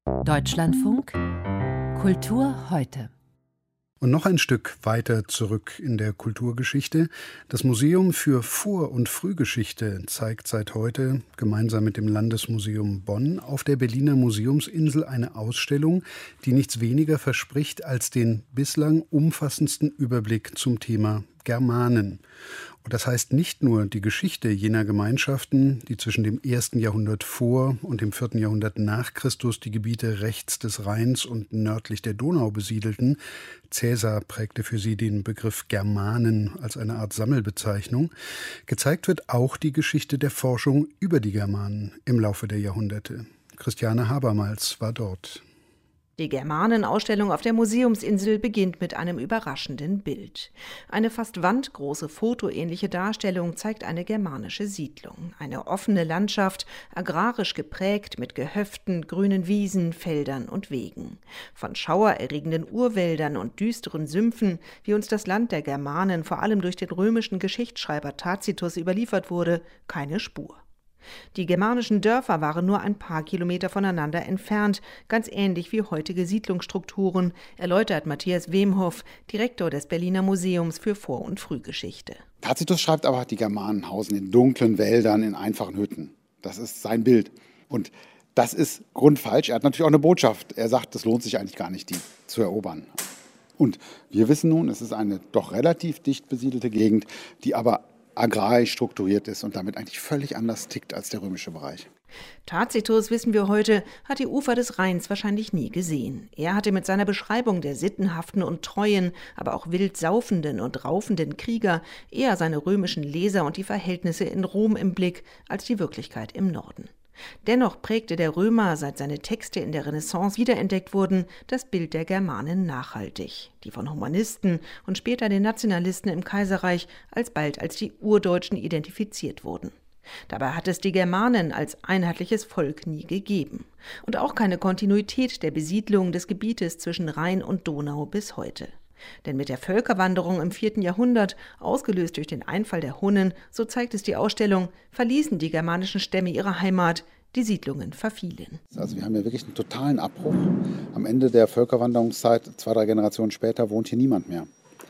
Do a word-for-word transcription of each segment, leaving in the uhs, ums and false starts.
Deutschlandfunk Kultur heute. Und noch ein Stück weiter zurück in der Kulturgeschichte. Das Museum für Vor- und Frühgeschichte zeigt seit heute gemeinsam mit dem Landesmuseum Bonn auf der Berliner Museumsinsel eine Ausstellung, die nichts weniger verspricht als den bislang umfassendsten Überblick zum Thema Germanen. Und das heißt nicht nur die Geschichte jener Gemeinschaften, die zwischen dem ersten Jahrhundert vor und dem vierten Jahrhundert nach Christus die Gebiete rechts des Rheins und nördlich der Donau besiedelten. Caesar prägte für sie den Begriff Germanen als eine Art Sammelbezeichnung. Gezeigt wird auch die Geschichte der Forschung über die Germanen im Laufe der Jahrhunderte. Christiane Habermals war dort. Die Germanenausstellung auf der Museumsinsel beginnt mit einem überraschenden Bild. Eine fast wandgroße fotoähnliche Darstellung zeigt eine germanische Siedlung. Eine offene Landschaft, agrarisch geprägt mit Gehöften, grünen Wiesen, Feldern und Wegen. Von schauererregenden Urwäldern und düsteren Sümpfen, wie uns das Land der Germanen vor allem durch den römischen Geschichtsschreiber Tacitus überliefert wurde, keine Spur. Die germanischen Dörfer waren nur ein paar Kilometer voneinander entfernt, ganz ähnlich wie heutige Siedlungsstrukturen, erläutert Matthias Wemhoff, Direktor des Berliner Museums für Vor- und Frühgeschichte. Tacitus schreibt aber, die Germanen hausen in dunklen Wäldern, in einfachen Hütten. Das ist sein Bild. Und das ist grundfalsch. Er hat natürlich auch eine Botschaft. Er sagt, es lohnt sich eigentlich gar nicht, die zu erobern. Und wir wissen nun, es ist eine doch relativ dicht besiedelte Gegend, die aber agrarisch strukturiert ist und damit eigentlich völlig anders tickt als der römische Bereich. Tacitus, wissen wir heute, hat die Ufer des Rheins wahrscheinlich nie gesehen. Er hatte mit seiner Beschreibung der sittenhaften und treuen, aber auch wild saufenden und raufenden Krieger eher seine römischen Leser und die Verhältnisse in Rom im Blick als die Wirklichkeit im Norden. Dennoch prägte der Römer, seit seine Texte in der Renaissance wiederentdeckt wurden, das Bild der Germanen nachhaltig, die von Humanisten und später den Nationalisten im Kaiserreich alsbald als die Urdeutschen identifiziert wurden. Dabei hat es die Germanen als einheitliches Volk nie gegeben und auch keine Kontinuität der Besiedlung des Gebietes zwischen Rhein und Donau bis heute. Denn mit der Völkerwanderung im vierten Jahrhundert, ausgelöst durch den Einfall der Hunnen, so zeigt es die Ausstellung, verließen die germanischen Stämme ihre Heimat, die Siedlungen verfielen. Also wir haben ja wirklich einen totalen Abbruch. Am Ende der Völkerwanderungszeit, zwei, drei Generationen später, wohnt hier niemand mehr.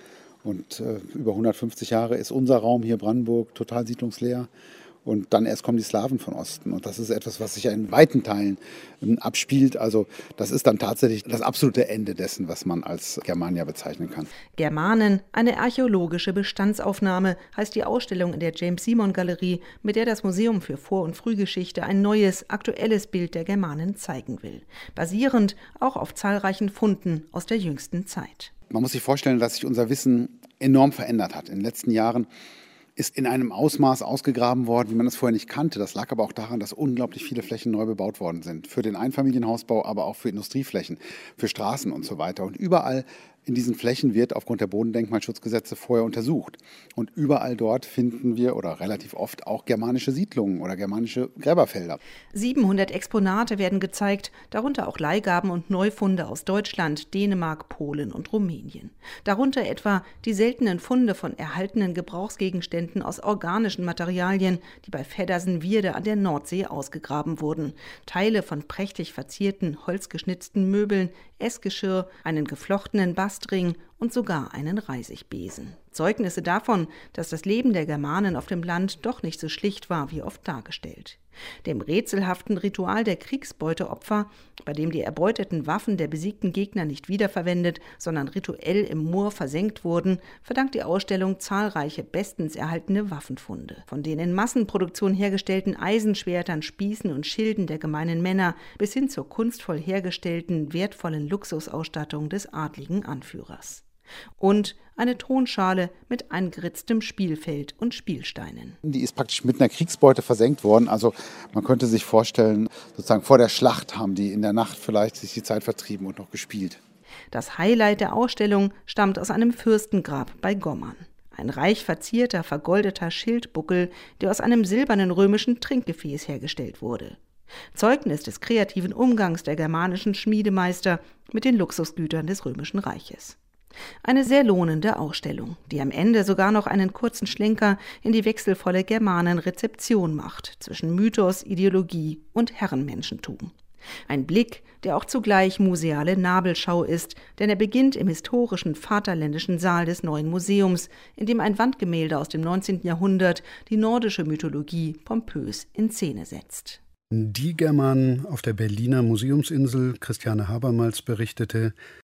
Und äh, über hundertfünfzig Jahre ist unser Raum hier Brandenburg total siedlungsleer. Und dann erst kommen die Slawen von Osten. Und das ist etwas, was sich ja in weiten Teilen ähm, abspielt. Also das ist dann tatsächlich das absolute Ende dessen, was man als Germania bezeichnen kann. Germanen, eine archäologische Bestandsaufnahme, heißt die Ausstellung in der James-Simon-Galerie, mit der das Museum für Vor- und Frühgeschichte ein neues, aktuelles Bild der Germanen zeigen will. Basierend auch auf zahlreichen Funden aus der jüngsten Zeit. Man muss sich vorstellen, dass sich unser Wissen enorm verändert hat. In den letzten Jahren ist in einem Ausmaß ausgegraben worden, wie man das vorher nicht kannte. Das lag aber auch daran, dass unglaublich viele Flächen neu bebaut worden sind. Für den Einfamilienhausbau, aber auch für Industrieflächen, für Straßen und so weiter. Und überall in diesen Flächen wird aufgrund der Bodendenkmalschutzgesetze vorher untersucht. Und überall dort finden wir, oder relativ oft, auch germanische Siedlungen oder germanische Gräberfelder. siebenhundert Exponate werden gezeigt, darunter auch Leihgaben und Neufunde aus Deutschland, Dänemark, Polen und Rumänien. Darunter etwa die seltenen Funde von erhaltenen Gebrauchsgegenständen aus organischen Materialien, die bei Feddersen-Wierde an der Nordsee ausgegraben wurden. Teile von prächtig verzierten, holzgeschnitzten Möbeln, Essgeschirr, einen geflochtenen Bastring und sogar einen Reisigbesen. Zeugnisse davon, dass das Leben der Germanen auf dem Land doch nicht so schlicht war, wie oft dargestellt. Dem rätselhaften Ritual der Kriegsbeuteopfer, bei dem die erbeuteten Waffen der besiegten Gegner nicht wiederverwendet, sondern rituell im Moor versenkt wurden, verdankt die Ausstellung zahlreiche bestens erhaltene Waffenfunde. Von den in Massenproduktion hergestellten Eisenschwertern, Spießen und Schilden der gemeinen Männer bis hin zur kunstvoll hergestellten, wertvollen Luxusausstattung des adligen Anführers. Und eine Tonschale mit eingeritztem Spielfeld und Spielsteinen. Die ist praktisch mit einer Kriegsbeute versenkt worden. Also man könnte sich vorstellen, sozusagen vor der Schlacht haben die in der Nacht vielleicht sich die Zeit vertrieben und noch gespielt. Das Highlight der Ausstellung stammt aus einem Fürstengrab bei Gommern. Ein reich verzierter, vergoldeter Schildbuckel, der aus einem silbernen römischen Trinkgefäß hergestellt wurde. Zeugnis des kreativen Umgangs der germanischen Schmiedemeister mit den Luxusgütern des Römischen Reiches. Eine sehr lohnende Ausstellung, die am Ende sogar noch einen kurzen Schlenker in die wechselvolle Germanenrezeption macht zwischen Mythos, Ideologie und Herrenmenschentum. Ein Blick, der auch zugleich museale Nabelschau ist, denn er beginnt im historischen Vaterländischen Saal des Neuen Museums, in dem ein Wandgemälde aus dem neunzehnten Jahrhundert die nordische Mythologie pompös in Szene setzt. Die Germanen auf der Berliner Museumsinsel, Christiane Habermals berichtete,